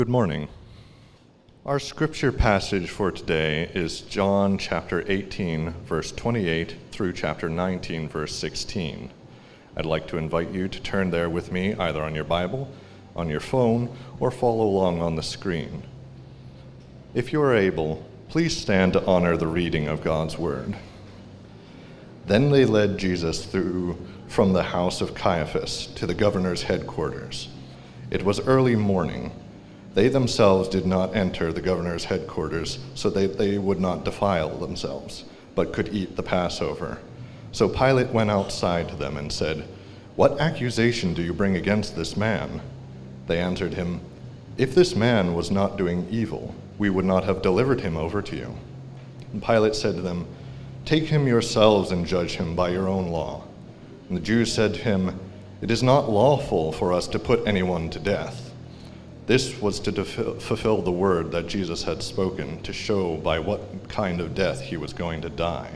Good morning. Our scripture passage for today is John chapter 18, verse 28 through chapter 19, verse 16. I'd like to invite you to turn there with me, either on your Bible, on your phone, or follow along on the screen. If you are able, please stand to honor the reading of God's word. Then they led Jesus from the house of Caiaphas to the governor's headquarters. It was early morning. They themselves did not enter the governor's headquarters so that they would not defile themselves, but could eat the Passover. So Pilate went outside to them and said, "What accusation do you bring against this man?" They answered him, "If this man was not doing evil, we would not have delivered him over to you." And Pilate said to them, "Take him yourselves and judge him by your own law." And the Jews said to him, "It is not lawful for us to put anyone to death." This was to fulfill the word that Jesus had spoken, to show by what kind of death he was going to die.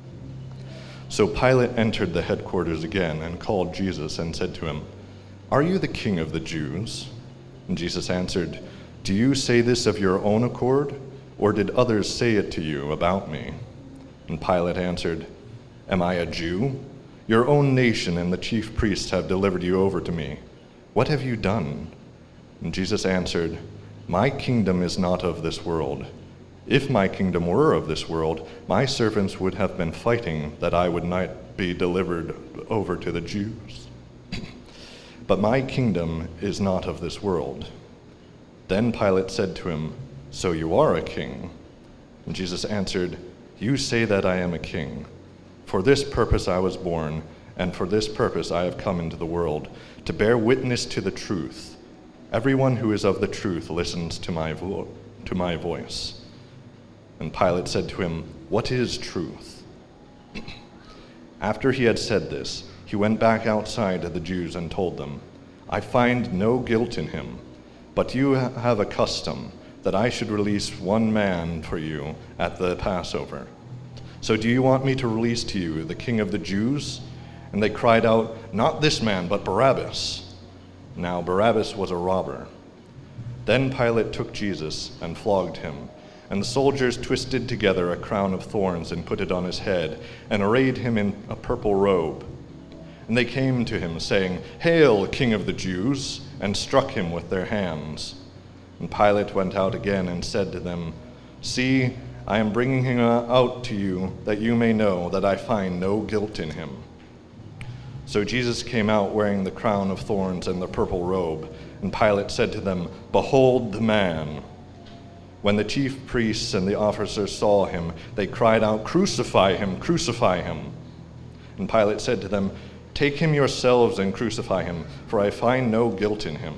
So Pilate entered the headquarters again and called Jesus and said to him, "Are you the king of the Jews?" And Jesus answered, "Do you say this of your own accord, or did others say it to you about me?" And Pilate answered, "Am I a Jew? Your own nation and the chief priests have delivered you over to me. What have you done?" And Jesus answered, "My kingdom is not of this world. If my kingdom were of this world, my servants would have been fighting that I would not be delivered over to the Jews. But my kingdom is not of this world." Then Pilate said to him, "So you are a king?" And Jesus answered, "You say that I am a king. For this purpose I was born, and for this purpose I have come into the world, to bear witness to the truth. Everyone who is of the truth listens to my voice." And Pilate said to him, "What is truth?" After he had said this, he went back outside to the Jews and told them, "I find no guilt in him, but you have a custom that I should release one man for you at the Passover. So do you want me to release to you the king of the Jews?" And they cried out, "Not this man, but Barabbas." Now Barabbas was a robber. Then Pilate took Jesus and flogged him, and the soldiers twisted together a crown of thorns and put it on his head, and arrayed him in a purple robe. And they came to him, saying, "Hail, King of the Jews!" and struck him with their hands. And Pilate went out again and said to them, "See, I am bringing him out to you, that you may know that I find no guilt in him." So Jesus came out wearing the crown of thorns and the purple robe, and Pilate said to them, "Behold the man." When the chief priests and the officers saw him, they cried out, "Crucify him, crucify him." And Pilate said to them, "Take him yourselves and crucify him, for I find no guilt in him."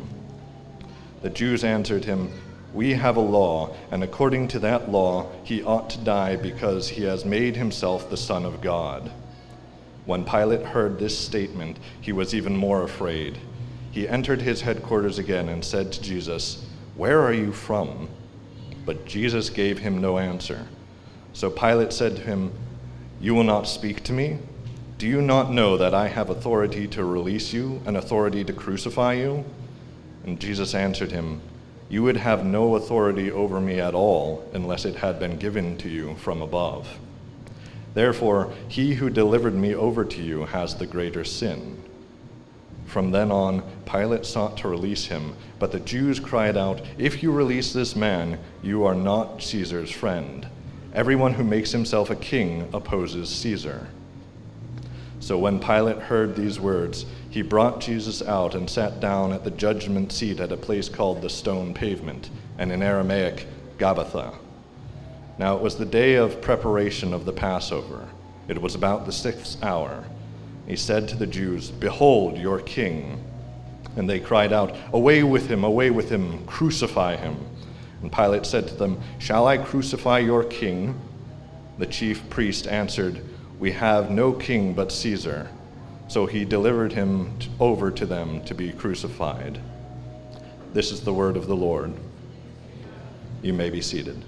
The Jews answered him, "We have a law, and according to that law he ought to die because he has made himself the Son of God." When Pilate heard this statement, he was even more afraid. He entered his headquarters again and said to Jesus, "Where are you from?" But Jesus gave him no answer. So Pilate said to him, "You will not speak to me? Do you not know that I have authority to release you and authority to crucify you?" And Jesus answered him, "You would have no authority over me at all unless it had been given to you from above. Therefore, he who delivered me over to you has the greater sin." From then on, Pilate sought to release him, but the Jews cried out, "If you release this man, you are not Caesar's friend. Everyone who makes himself a king opposes Caesar." So when Pilate heard these words, he brought Jesus out and sat down at the judgment seat at a place called the Stone Pavement, and in Aramaic, Gabbatha. Now it was the day of preparation of the Passover. It was about the 6th hour. He said to the Jews, "Behold your king." And they cried out, away with him, crucify him." And Pilate said to them, "Shall I crucify your king?" The chief priest answered, "We have no king but Caesar." So he delivered him over to them to be crucified. This is the word of the Lord. You may be seated.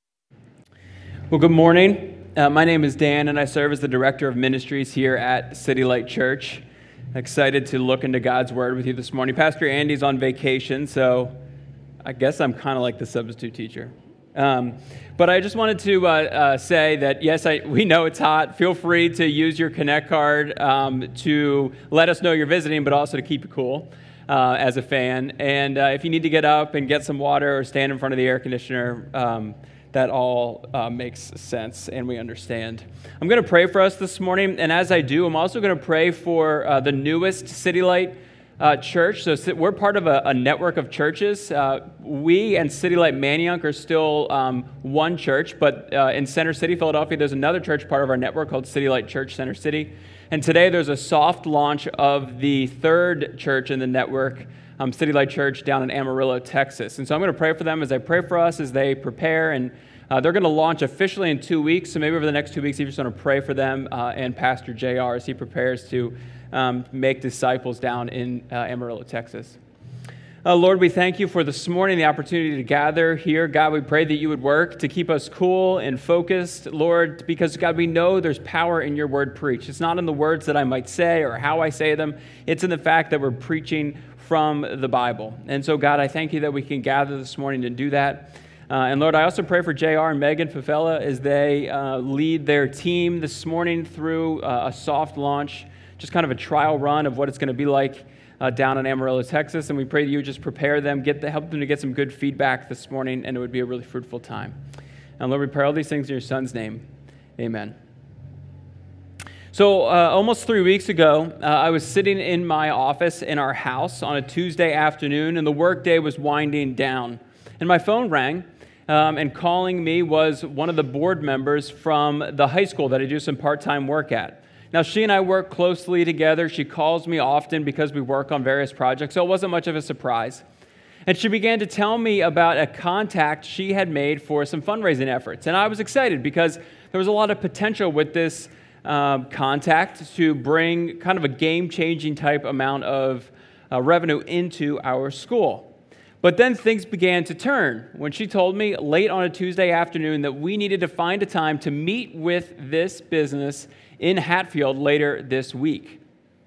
Well, good morning. My name is Dan, and I serve as the Director of Ministries here at City Light Church. Excited to look into God's Word with you this morning. Pastor Andy's on vacation, so I guess I'm kind of like the substitute teacher. But I just wanted to say that, yes, we know it's hot. Feel free to use your Connect card to let us know you're visiting, but also to keep you cool as a fan. And if you need to get up and get some water or stand in front of the air conditioner, that all makes sense, and we understand. I'm going to pray for us this morning, and as I do, I'm also going to pray for the newest City Light church. So we're part of a network of churches. We and City Light Manayunk are still one church, but in Center City, Philadelphia, there's another church part of our network called City Light Church Center City. And today there's a soft launch of the third church in the network, City Light Church down in Amarillo, Texas. And so I'm going to pray for them as I pray for us as they prepare. And they're going to launch officially in 2 weeks. So maybe over the next 2 weeks, you just want to pray for them and Pastor JR as he prepares to make disciples down in Amarillo, Texas. Lord, we thank you for this morning, the opportunity to gather here. God, we pray that you would work to keep us cool and focused, Lord, because, God, we know there's power in your word preached. It's not in the words that I might say or how I say them. It's in the fact that we're preaching from the Bible. And so, God, I thank you that we can gather this morning to do that. And Lord, I also pray for JR and Megan Fafella as they lead their team this morning through a soft launch, just kind of a trial run of what it's going to be like down in Amarillo, Texas. And we pray that you would just prepare them, help them to get some good feedback this morning, and it would be a really fruitful time. And Lord, we pray all these things in your Son's name. Amen. So almost 3 weeks ago, I was sitting in my office in our house on a Tuesday afternoon, and the workday was winding down. And my phone rang, and calling me was one of the board members from the high school that I do some part-time work at. Now, she and I work closely together. She calls me often because we work on various projects, so it wasn't much of a surprise. And she began to tell me about a contact she had made for some fundraising efforts. And I was excited because there was a lot of potential with this contact to bring kind of a game-changing type amount of revenue into our school. But then things began to turn when she told me late on a Tuesday afternoon that we needed to find a time to meet with this business in Hatfield later this week.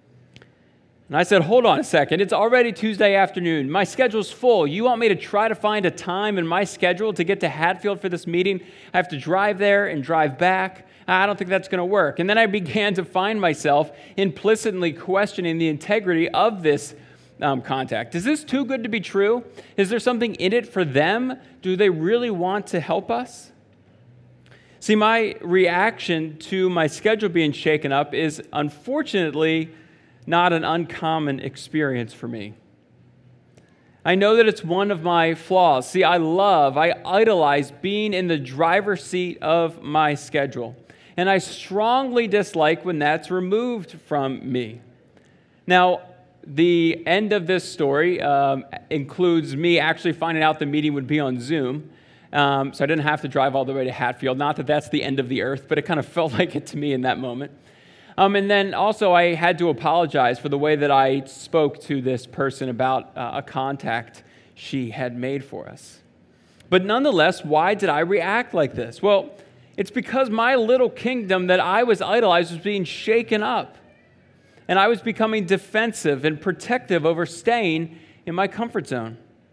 And I said, hold on a second. It's already Tuesday afternoon. My schedule's full. You want me to try to find a time in my schedule to get to Hatfield for this meeting? I have to drive there and drive back. I don't think that's going to work. And then I began to find myself implicitly questioning the integrity of this contact. Is this too good to be true? Is there something in it for them? Do they really want to help us? See, my reaction to my schedule being shaken up is unfortunately not an uncommon experience for me. I know that it's one of my flaws. See, I idolize being in the driver's seat of my schedule. And I strongly dislike when that's removed from me. Now, the end of this story includes me actually finding out the meeting would be on Zoom. So I didn't have to drive all the way to Hatfield. Not that that's the end of the earth, but it kind of felt like it to me in that moment. And then also I had to apologize for the way that I spoke to this person about a contact she had made for us. But nonetheless, why did I react like this? Well, it's because my little kingdom that I was idolized was being shaken up. And I was becoming defensive and protective over staying in my comfort zone.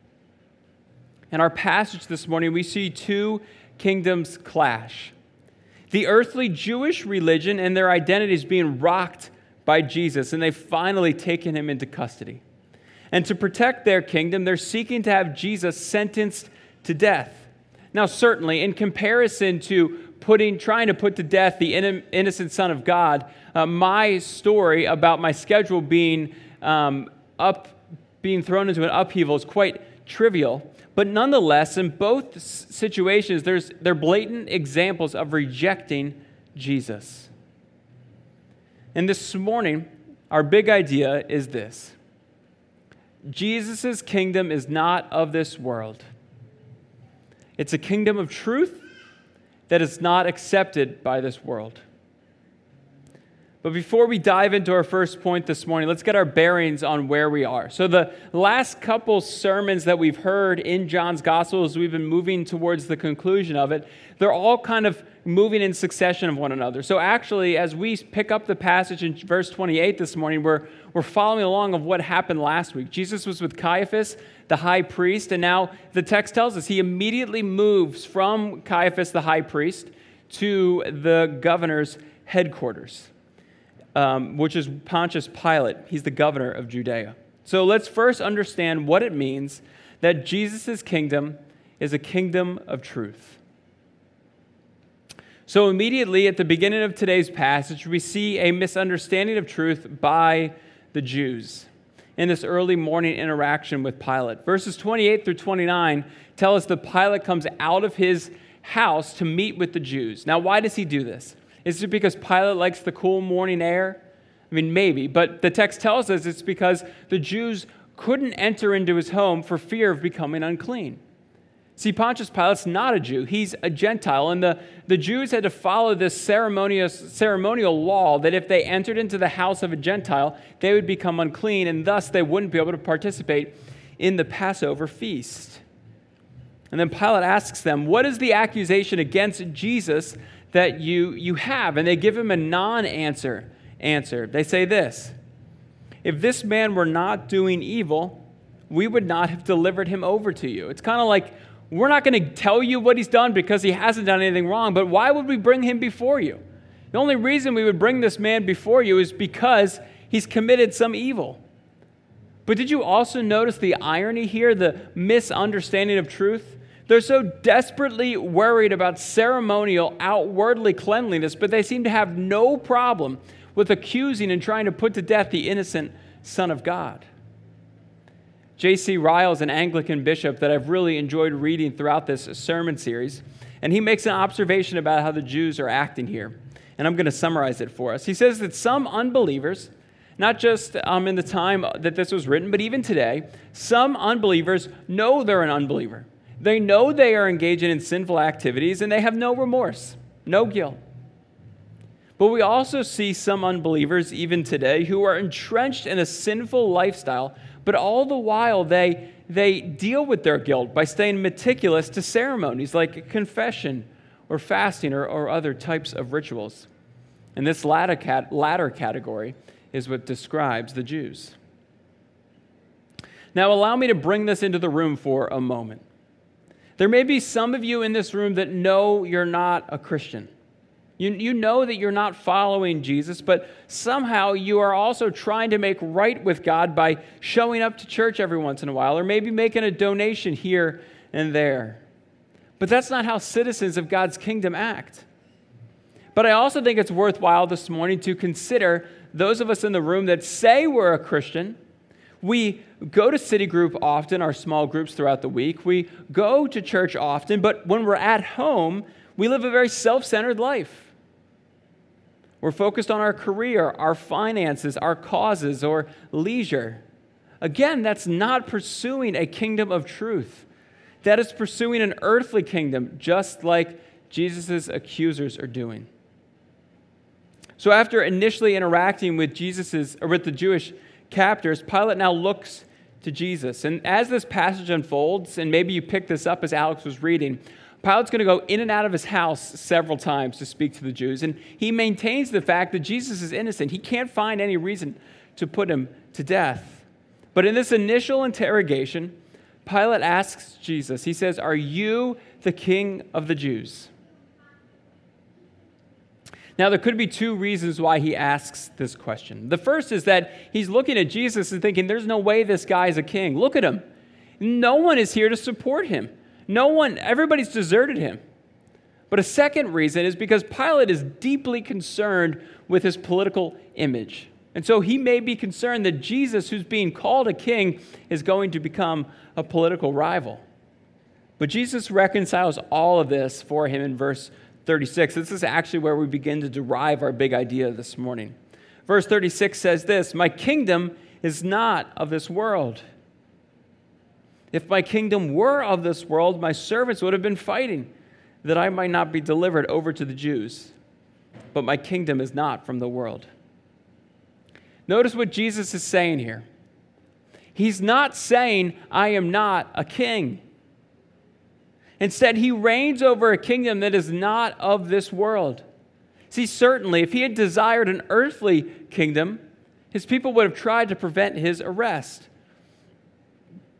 In our passage this morning, we see two kingdoms clash. The earthly Jewish religion and their identities being rocked by Jesus, and they've finally taken him into custody. And to protect their kingdom, they're seeking to have Jesus sentenced to death. Now, certainly, in comparison to trying to put to death the innocent Son of God, my story about my schedule being thrown into an upheaval is quite trivial. But nonetheless, in both situations, they're blatant examples of rejecting Jesus. And this morning, our big idea is this. Jesus' kingdom is not of this world. It's a kingdom of truth that is not accepted by this world. But before we dive into our first point this morning, let's get our bearings on where we are. So the last couple sermons that we've heard in John's Gospel as we've been moving towards the conclusion of it, they're all kind of moving in succession of one another. So actually, as we pick up the passage in verse 28 this morning, we're following along of what happened last week. Jesus was with Caiaphas. the high priest, and now the text tells us he immediately moves from Caiaphas, the high priest, to the governor's headquarters, which is Pontius Pilate. He's the governor of Judea. So let's first understand what it means that Jesus' kingdom is a kingdom of truth. So immediately at the beginning of today's passage, we see a misunderstanding of truth by the Jews in this early morning interaction with Pilate. Verses 28 through 29 tell us that Pilate comes out of his house to meet with the Jews. Now, why does he do this? Is it because Pilate likes the cool morning air? I mean, maybe, but the text tells us it's because the Jews couldn't enter into his home for fear of becoming unclean. See, Pontius Pilate's not a Jew. He's a Gentile, and the Jews had to follow this ceremonial law that if they entered into the house of a Gentile, they would become unclean, and thus they wouldn't be able to participate in the Passover feast. And then Pilate asks them, what is the accusation against Jesus that you have? And they give him a non-answer answer. They say this: if this man were not doing evil, we would not have delivered him over to you. It's kind of like, we're not going to tell you what he's done because he hasn't done anything wrong, but why would we bring him before you? The only reason we would bring this man before you is because he's committed some evil. But did you also notice the irony here, the misunderstanding of truth? They're so desperately worried about ceremonial, outwardly cleanliness, but they seem to have no problem with accusing and trying to put to death the innocent Son of God. J.C. Ryle is an Anglican bishop that I've really enjoyed reading throughout this sermon series, and he makes an observation about how the Jews are acting here, and I'm going to summarize it for us. He says that some unbelievers, not just in the time that this was written, but even today, some unbelievers know they're an unbeliever. They know they are engaging in sinful activities, and they have no remorse, no guilt. But we also see some unbelievers, even today, who are entrenched in a sinful lifestyle, but all the while they deal with their guilt by staying meticulous to ceremonies like confession or fasting or other types of rituals. And this latter category is what describes the Jews. Now, allow me to bring this into the room for a moment. There may be some of you in this room that know you're not a Christian. You know that you're not following Jesus, but somehow you are also trying to make right with God by showing up to church every once in a while, or maybe making a donation here and there. But that's not how citizens of God's kingdom act. But I also think it's worthwhile this morning to consider those of us in the room that say we're a Christian. We go to City Group often, our small groups throughout the week. We go to church often, but when we're at home, we live a very self-centered life. We're focused on our career, our finances, our causes, or leisure. Again, that's not pursuing a kingdom of truth. That is pursuing an earthly kingdom, just like Jesus' accusers are doing. So after initially interacting with the Jewish captors, Pilate now looks to Jesus. And as this passage unfolds, and maybe you picked this up as Alex was reading, Pilate's going to go in and out of his house several times to speak to the Jews, and he maintains the fact that Jesus is innocent. He can't find any reason to put him to death. But in this initial interrogation, Pilate asks Jesus, he says, "Are you the king of the Jews?" Now, there could be two reasons why he asks this question. The first is that he's looking at Jesus and thinking, there's no way this guy's a king. Look at him. No one is here to support him. Everybody's deserted him. But a second reason is because Pilate is deeply concerned with his political image. And so he may be concerned that Jesus, who's being called a king, is going to become a political rival. But Jesus reconciles all of this for him in verse 36. This is actually where we begin to derive our big idea this morning. Verse 36 says this: "My kingdom is not of this world. If my kingdom were of this world, my servants would have been fighting, that I might not be delivered over to the Jews. But my kingdom is not from the world." Notice what Jesus is saying here. He's not saying, I am not a king. Instead, he reigns over a kingdom that is not of this world. See, certainly, if he had desired an earthly kingdom, his people would have tried to prevent his arrest.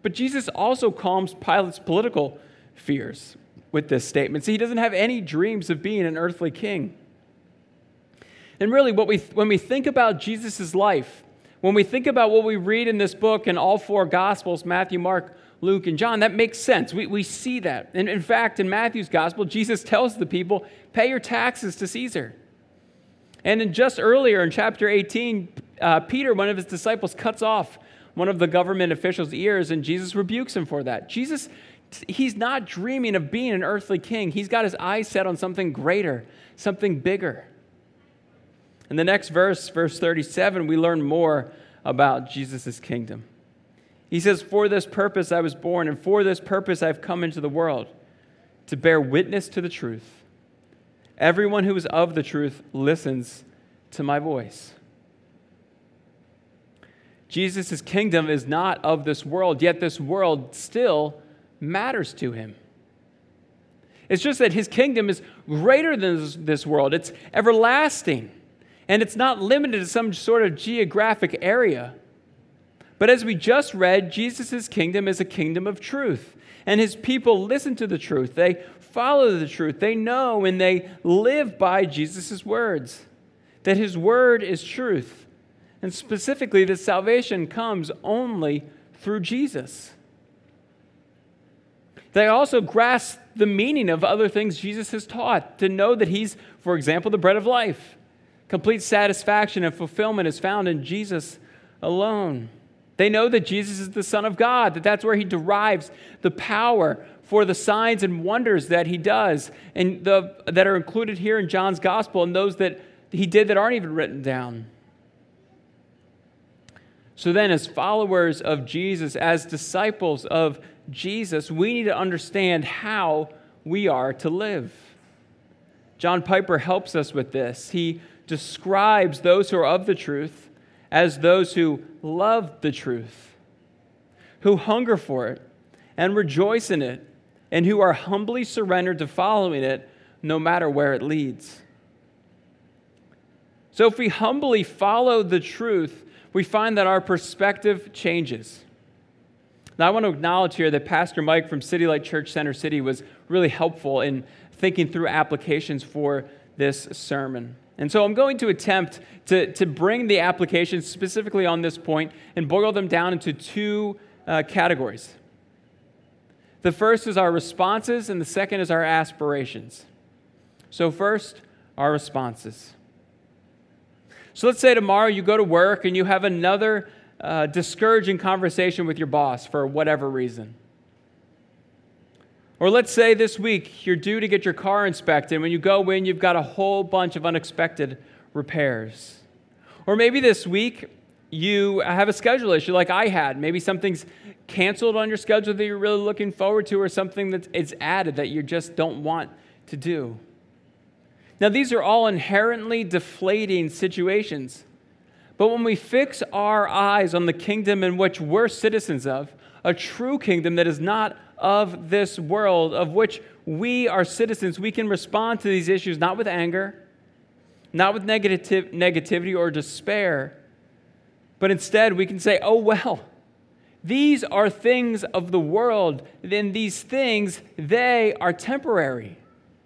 But Jesus also calms Pilate's political fears with this statement. See, he doesn't have any dreams of being an earthly king. And really, when we think about Jesus' life, when we think about what we read in this book in all four Gospels, Matthew, Mark, Luke, and John, that makes sense. We see that. And in fact, in Matthew's Gospel, Jesus tells the people, pay your taxes to Caesar. And then just earlier in chapter 18, Peter, one of his disciples, cuts off one of the government officials' ears, and Jesus rebukes him for that. Jesus, he's not dreaming of being an earthly king. He's got his eyes set on something greater, something bigger. In the next verse, verse 37, we learn more about Jesus' kingdom. He says, for this purpose I was born, and for this purpose I've come into the world, to bear witness to the truth. Everyone who is of the truth listens to my voice. Jesus' kingdom is not of this world, yet this world still matters to him. It's just that his kingdom is greater than this world. It's everlasting. And it's not limited to some sort of geographic area. But as we just read, Jesus' kingdom is a kingdom of truth. And his people listen to the truth. They follow the truth. They know and they live by Jesus' words. That his word is truth. And specifically, that salvation comes only through Jesus. They also grasp the meaning of other things Jesus has taught. To know that he's, for example, the bread of life. Complete satisfaction and fulfillment is found in Jesus alone. They know that Jesus is the Son of God, that that's where he derives the power for the signs and wonders that he does, and that are included here in John's gospel, and those that he did that aren't even written down. So then, as followers of Jesus, as disciples of Jesus, we need to understand how we are to live. John Piper helps us with this. He describes those who are of the truth as those who love the truth, who hunger for it and rejoice in it, and who are humbly surrendered to following it no matter where it leads. So if we humbly follow the truth, we find that our perspective changes. Now, I want to acknowledge here that Pastor Mike from City Light Church Center City was really helpful in thinking through applications for this sermon. And so I'm going to attempt to bring the applications specifically on this point and boil them down into two categories. The first is our responses, and the second is our aspirations. So first, our responses. So let's say tomorrow you go to work and you have another discouraging conversation with your boss for whatever reason. Or let's say this week you're due to get your car inspected, and when you go in, you've got a whole bunch of unexpected repairs. Or maybe this week you have a schedule issue like I had. Maybe something's canceled on your schedule that you're really looking forward to, or something that is added that you just don't want to do. Now, these are all inherently deflating situations. But when we fix our eyes on the kingdom in which we're citizens of, a true kingdom that is not of this world, of which we are citizens, we can respond to these issues not with anger, not with negativity or despair, but instead we can say, oh, well, these are things of the world, then these things, they are temporary.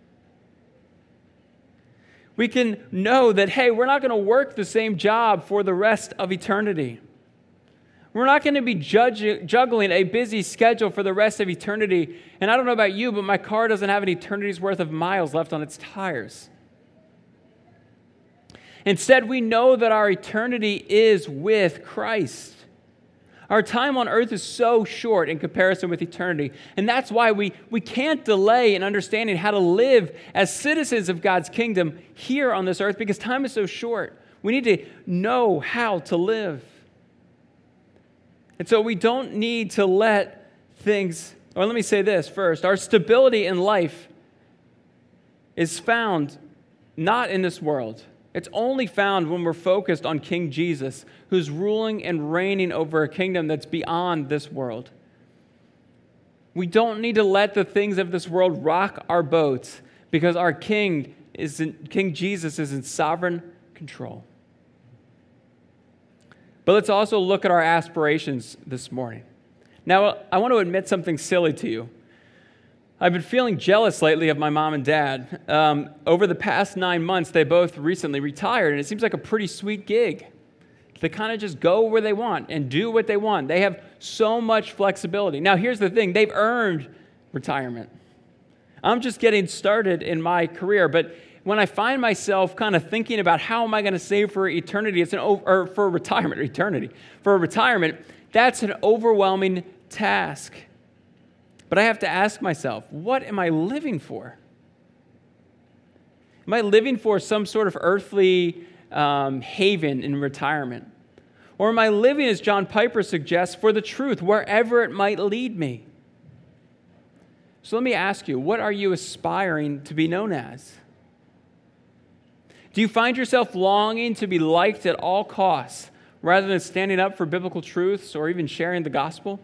We can know that, hey, we're not going to work the same job for the rest of eternity. We're not going to be juggling a busy schedule for the rest of eternity. And I don't know about you, but my car doesn't have an eternity's worth of miles left on its tires. Instead, we know that our eternity is with Christ. Our time on earth is so short in comparison with eternity. And that's why we can't delay in understanding how to live as citizens of God's kingdom here on this earth, because time is so short. We need to know how to live. And so we don't need to let things, or let me say this first. Our stability in life is found not in this world. It's only found when we're focused on King Jesus, who's ruling and reigning over a kingdom that's beyond this world. We don't need to let the things of this world rock our boats, because our King Jesus is in sovereign control. But let's also look at our aspirations this morning. Now, I want to admit something silly to you. I've been feeling jealous lately of my mom and dad. Over the past 9 months, they both recently retired, and it seems like a pretty sweet gig. They kind of just go where they want and do what they want. They have so much flexibility. Now, here's the thing. They've earned retirement. I'm just getting started in my career, but when I find myself kind of thinking about how am I going to save for eternity, for retirement, that's an overwhelming task. But I have to ask myself, what am I living for? Am I living for some sort of earthly haven in retirement? Or am I living, as John Piper suggests, for the truth, wherever it might lead me? So let me ask you, what are you aspiring to be known as? Do you find yourself longing to be liked at all costs rather than standing up for biblical truths or even sharing the gospel?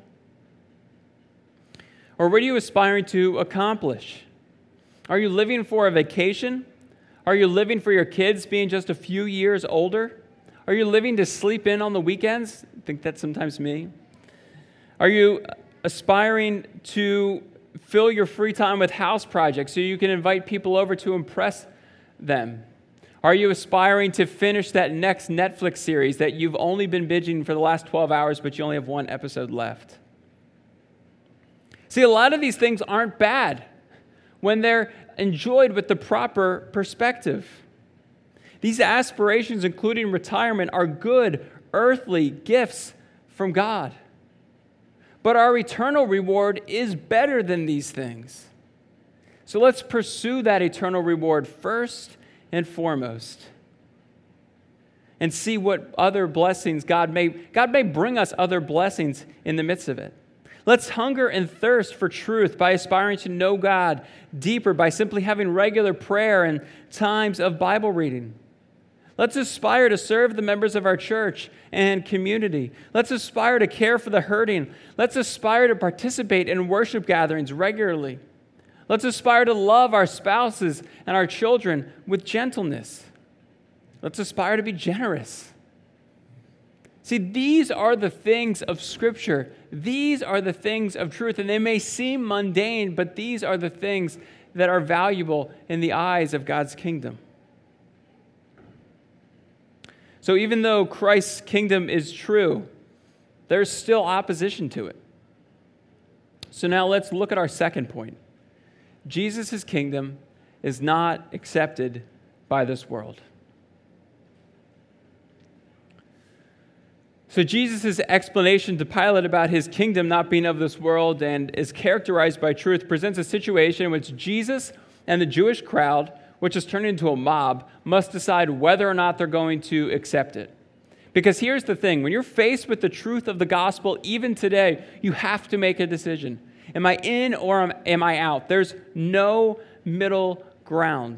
Or what are you aspiring to accomplish? Are you living for a vacation? Are you living for your kids being just a few years older? Are you living to sleep in on the weekends? I think that's sometimes me. Are you aspiring to fill your free time with house projects so you can invite people over to impress them? Are you aspiring to finish that next Netflix series that you've only been binging for the last 12 hours, but you only have one episode left? See, a lot of these things aren't bad when they're enjoyed with the proper perspective. These aspirations, including retirement, are good earthly gifts from God. But our eternal reward is better than these things. So let's pursue that eternal reward first and foremost, and see what other blessings God may bring us other blessings in the midst of it. Let's hunger and thirst for truth by aspiring to know God deeper, by simply having regular prayer and times of Bible reading. Let's aspire to serve the members of our church and community. Let's aspire to care for the hurting. Let's aspire to participate in worship gatherings regularly. Let's aspire to love our spouses and our children with gentleness. Let's aspire to be generous. See, these are the things of Scripture. These are the things of truth, and they may seem mundane, but these are the things that are valuable in the eyes of God's kingdom. So even though Christ's kingdom is true, there's still opposition to it. So now let's look at our second point. Jesus' kingdom is not accepted by this world. So Jesus' explanation to Pilate about his kingdom not being of this world and is characterized by truth presents a situation in which Jesus and the Jewish crowd, which has turned into a mob, must decide whether or not they're going to accept it. Because here's the thing, when you're faced with the truth of the gospel, even today, you have to make a decision. Am I in or am I out? There's no middle ground.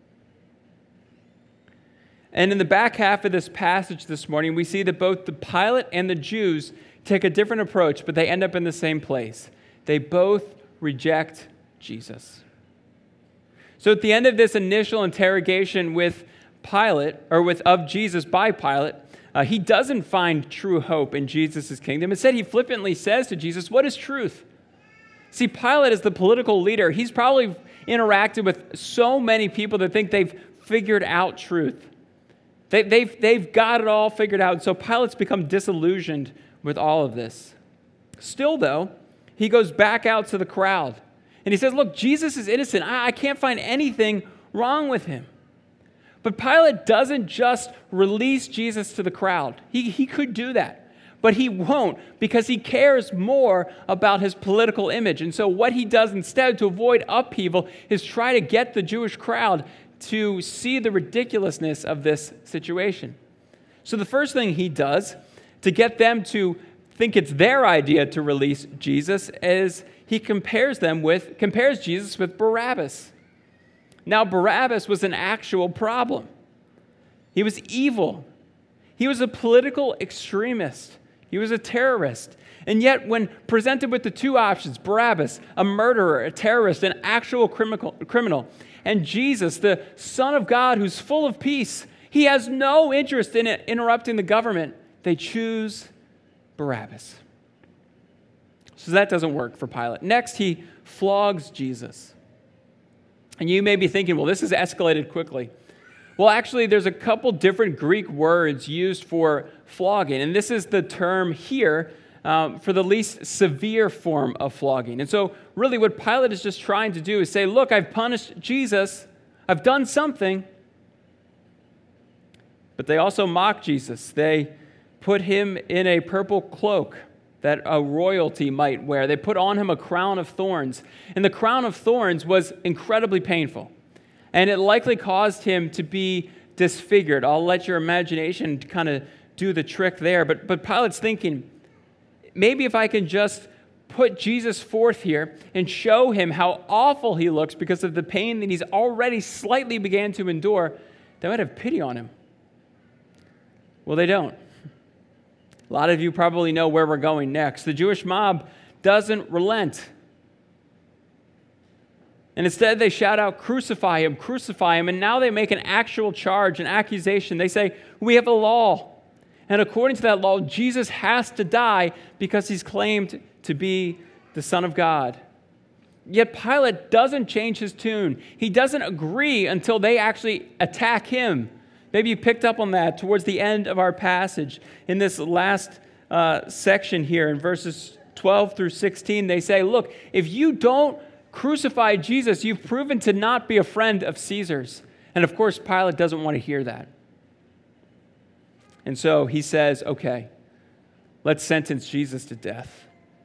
And in the back half of this passage this morning, we see that both the Pilate and the Jews take a different approach, but they end up in the same place. They both reject Jesus. So at the end of this initial interrogation with Pilate, of Jesus by Pilate, he doesn't find true hope in Jesus' kingdom. Instead, he flippantly says to Jesus, "What is truth?" See, Pilate is the political leader. He's probably interacted with so many people that think they've figured out truth. They've got it all figured out. So Pilate's become disillusioned with all of this. Still, though, he goes back out to the crowd. And he says, look, Jesus is innocent. I can't find anything wrong with him. But Pilate doesn't just release Jesus to the crowd. He could do that. But he won't, because he cares more about his political image. And so what he does instead to avoid upheaval is try to get the Jewish crowd to see the ridiculousness of this situation. So the first thing he does to get them to think it's their idea to release Jesus is he compares Jesus with Barabbas. Now, Barabbas was an actual problem. He was evil. He was a political extremist. He was a terrorist. And yet, when presented with the two options, Barabbas, a murderer, a terrorist, an actual criminal, and Jesus, the Son of God who's full of peace, he has no interest in interrupting the government, they choose Barabbas. So that doesn't work for Pilate. Next, he flogs Jesus. And you may be thinking, well, this has escalated quickly. Well, actually, there's a couple different Greek words used for flogging, and this is the term here for the least severe form of flogging. And so really what Pilate is just trying to do is say, look, I've punished Jesus, I've done something. But they also mock Jesus. They put him in a purple cloak that a royalty might wear. They put on him a crown of thorns. And the crown of thorns was incredibly painful. And it likely caused him to be disfigured. I'll let your imagination kind of do the trick there. But Pilate's thinking, maybe if I can just put Jesus forth here and show him how awful he looks because of the pain that he's already slightly began to endure, they might have pity on him. Well, they don't. A lot of you probably know where we're going next. The Jewish mob doesn't relent. And instead they shout out, crucify him, and now they make an actual charge, an accusation. They say, we have a law. And according to that law, Jesus has to die because he's claimed to be the Son of God. Yet Pilate doesn't change his tune. He doesn't agree until they actually attack him. Maybe you picked up on that towards the end of our passage. In this last section here, in verses 12 through 16, they say, look, if you don't crucify Jesus, you've proven to not be a friend of Caesar's. And of course, Pilate doesn't want to hear that. And so he says, okay, let's sentence Jesus to death.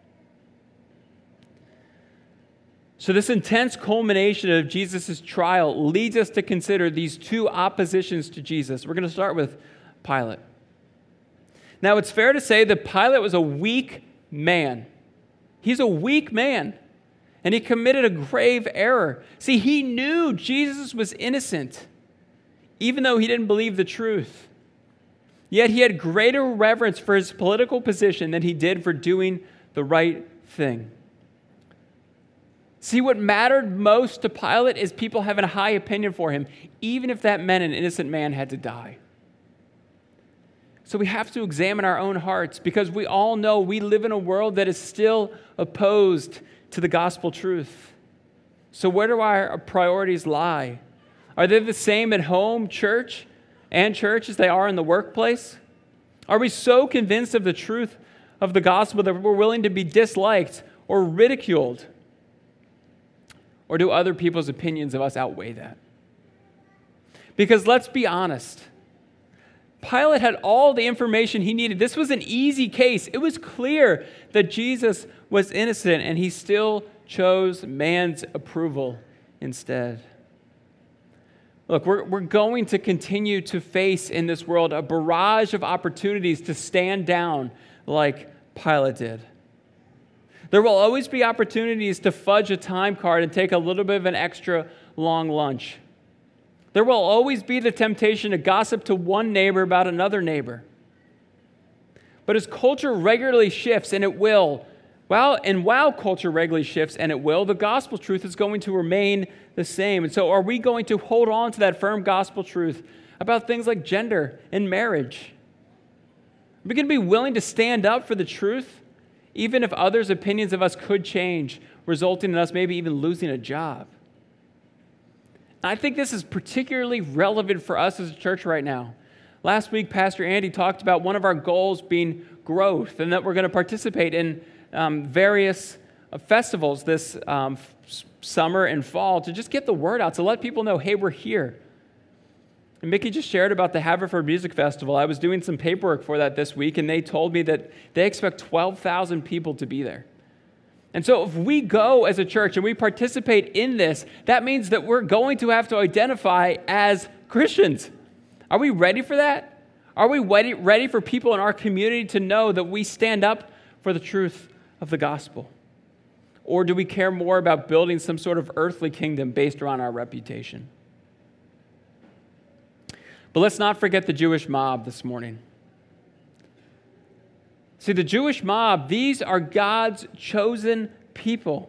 So this intense culmination of Jesus' trial leads us to consider these two oppositions to Jesus. We're going to start with Pilate. Now, it's fair to say that Pilate was a weak man. He's a weak man, and he committed a grave error. See, he knew Jesus was innocent, even though he didn't believe the truth. Yet he had greater reverence for his political position than he did for doing the right thing. See, what mattered most to Pilate is people having a high opinion for him, even if that meant an innocent man had to die. So we have to examine our own hearts because we all know we live in a world that is still opposed to the gospel truth. So where do our priorities lie? Are they the same at home, church, as they are in the workplace? Are we so convinced of the truth of the gospel that we're willing to be disliked or ridiculed? Or do other people's opinions of us outweigh that? Because let's be honest, Pilate had all the information he needed. This was an easy case. It was clear that Jesus was innocent, and he still chose man's approval instead. Look, we're going to continue to face in this world a barrage of opportunities to stand down like Pilate did. There will always be opportunities to fudge a time card and take a little bit of an extra long lunch. There will always be the temptation to gossip to one neighbor about another neighbor. But as culture regularly shifts, and it will, while culture regularly shifts, and it will, the gospel truth is going to remain the same. And so are we going to hold on to that firm gospel truth about things like gender and marriage? Are we going to be willing to stand up for the truth, even if others' opinions of us could change, resulting in us maybe even losing a job? I think this is particularly relevant for us as a church right now. Last week, Pastor Andy talked about one of our goals being growth, and that we're going to participate in various festivals this summer and fall to just get the word out, to let people know, hey, we're here. And Mickey just shared about the Haverford Music Festival. I was doing some paperwork for that this week, and they told me that they expect 12,000 people to be there. And so if we go as a church and we participate in this, that means that we're going to have to identify as Christians. Are we ready for that? Are we ready for people in our community to know that we stand up for the truth of the gospel? Or do we care more about building some sort of earthly kingdom based around our reputation? But let's not forget the Jewish mob this morning. See, the Jewish mob, these are God's chosen people.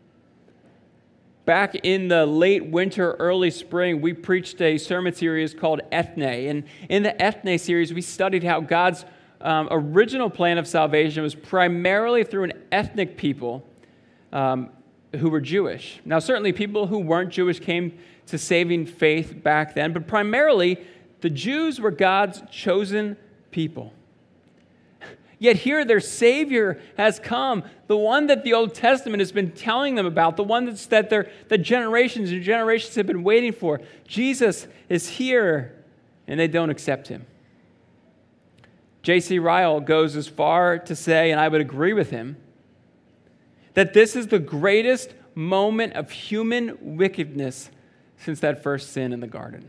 Back in the late winter, early spring, we preached a sermon series called Ethne. And in the Ethne series, we studied how God's original plan of salvation was primarily through an ethnic people who were Jewish. Now, certainly people who weren't Jewish came to saving faith back then, but primarily the Jews were God's chosen people. Yet here their Savior has come, the one that the Old Testament has been telling them about, the one that generations and generations have been waiting for. Jesus is here, and they don't accept him. J.C. Ryle goes as far to say, and I would agree with him, that this is the greatest moment of human wickedness since that first sin in the garden.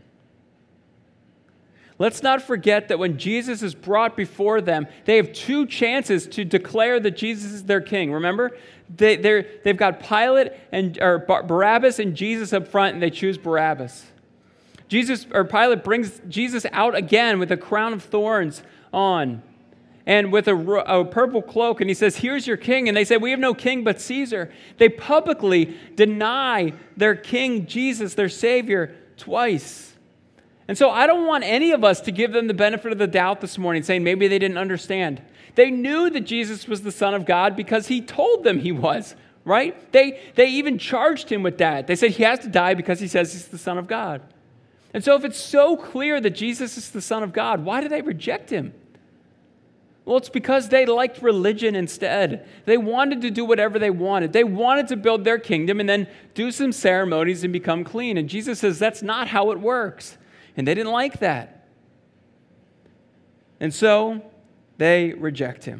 Let's not forget that when Jesus is brought before them, they have two chances to declare that Jesus is their king. Remember? They've got Barabbas and Jesus up front, and they choose Barabbas. Pilate brings Jesus out again with a crown of thorns on and with a purple cloak, and he says, "Here's your king." And they say, "We have no king but Caesar." They publicly deny their king, Jesus, their Savior, twice. And so I don't want any of us to give them the benefit of the doubt this morning, saying maybe they didn't understand. They knew that Jesus was the Son of God because he told them he was, right? They even charged him with that. They said he has to die because he says he's the Son of God. And so if it's so clear that Jesus is the Son of God, why do they reject him? Well, it's because they liked religion instead. They wanted to do whatever they wanted. They wanted to build their kingdom and then do some ceremonies and become clean. And Jesus says that's not how it works. And they didn't like that. And so they reject him.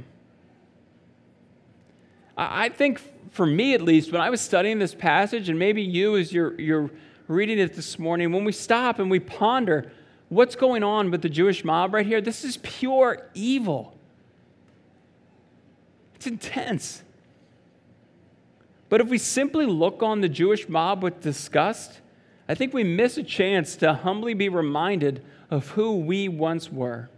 I think, for me at least, when I was studying this passage, and maybe you as you're reading it this morning, when we stop and we ponder what's going on with the Jewish mob right here, this is pure evil. It's intense. But if we simply look on the Jewish mob with disgust, I think we miss a chance to humbly be reminded of who we once were.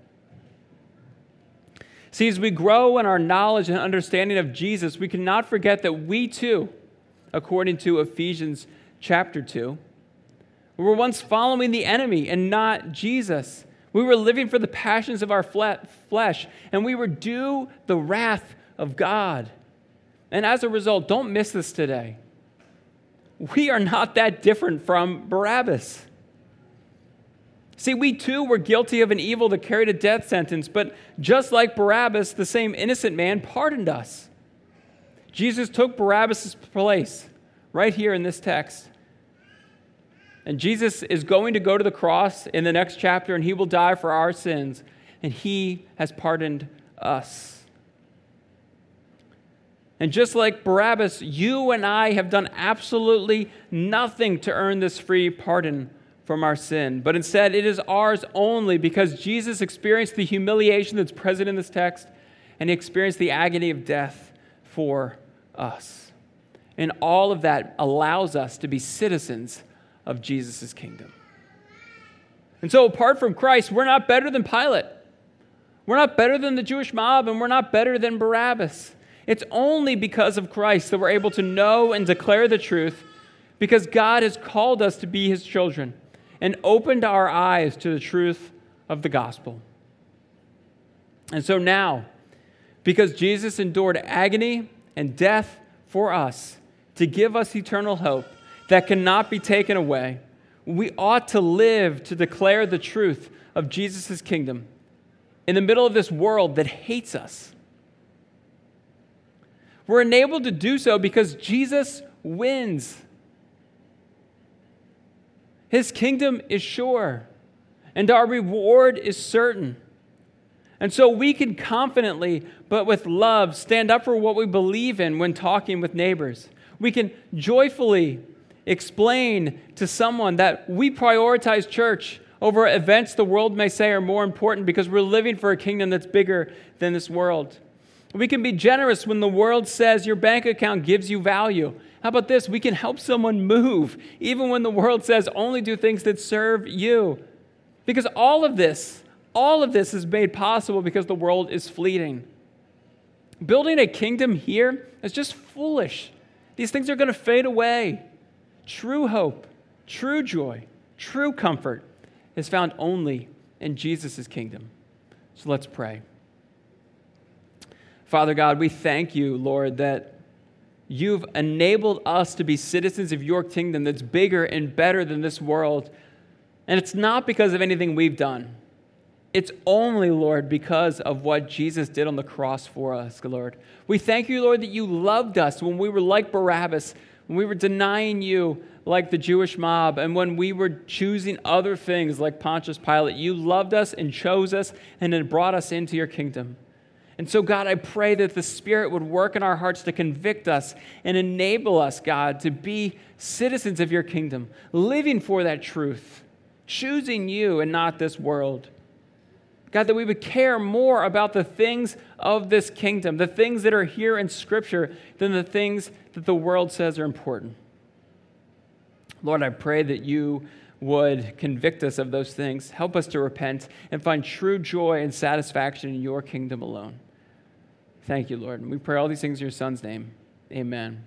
See, as we grow in our knowledge and understanding of Jesus, we cannot forget that we too, according to Ephesians chapter 2, were once following the enemy and not Jesus. We were living for the passions of our flesh, and we were due the wrath of God. And as a result, don't miss this today. We are not that different from Barabbas. See, we too were guilty of an evil that carried a death sentence, but just like Barabbas, the same innocent man pardoned us. Jesus took Barabbas' place right here in this text. And Jesus is going to go to the cross in the next chapter, and he will die for our sins, and he has pardoned us. And just like Barabbas, you and I have done absolutely nothing to earn this free pardon from our sin. But instead, it is ours only because Jesus experienced the humiliation that's present in this text, and he experienced the agony of death for us. And all of that allows us to be citizens of Jesus' kingdom. And so apart from Christ, we're not better than Pilate. We're not better than the Jewish mob, and we're not better than Barabbas. It's only because of Christ that we're able to know and declare the truth, because God has called us to be his children and opened our eyes to the truth of the gospel. And so now, because Jesus endured agony and death for us to give us eternal hope that cannot be taken away, we ought to live to declare the truth of Jesus' kingdom in the middle of this world that hates us. We're enabled to do so because Jesus wins. His kingdom is sure, and our reward is certain. And so we can confidently, but with love, stand up for what we believe in when talking with neighbors. We can joyfully explain to someone that we prioritize church over events the world may say are more important because we're living for a kingdom that's bigger than this world. We can be generous when the world says your bank account gives you value. How about this? We can help someone move, even when the world says only do things that serve you. Because all of this is made possible because the world is fleeting. Building a kingdom here is just foolish. These things are going to fade away. True hope, true joy, true comfort is found only in Jesus' kingdom. So let's pray. Father God, we thank you, Lord, that you've enabled us to be citizens of your kingdom that's bigger and better than this world. And it's not because of anything we've done. It's only, Lord, because of what Jesus did on the cross for us, Lord. We thank you, Lord, that you loved us when we were like Barabbas, when we were denying you like the Jewish mob, and when we were choosing other things like Pontius Pilate. You loved us and chose us and then brought us into your kingdom. And so, God, I pray that the Spirit would work in our hearts to convict us and enable us, God, to be citizens of your kingdom, living for that truth, choosing you and not this world. God, that we would care more about the things of this kingdom, the things that are here in Scripture, than the things that the world says are important. Lord, I pray that you would convict us of those things, help us to repent, and find true joy and satisfaction in your kingdom alone. Thank you, Lord. And we pray all these things in your Son's name. Amen.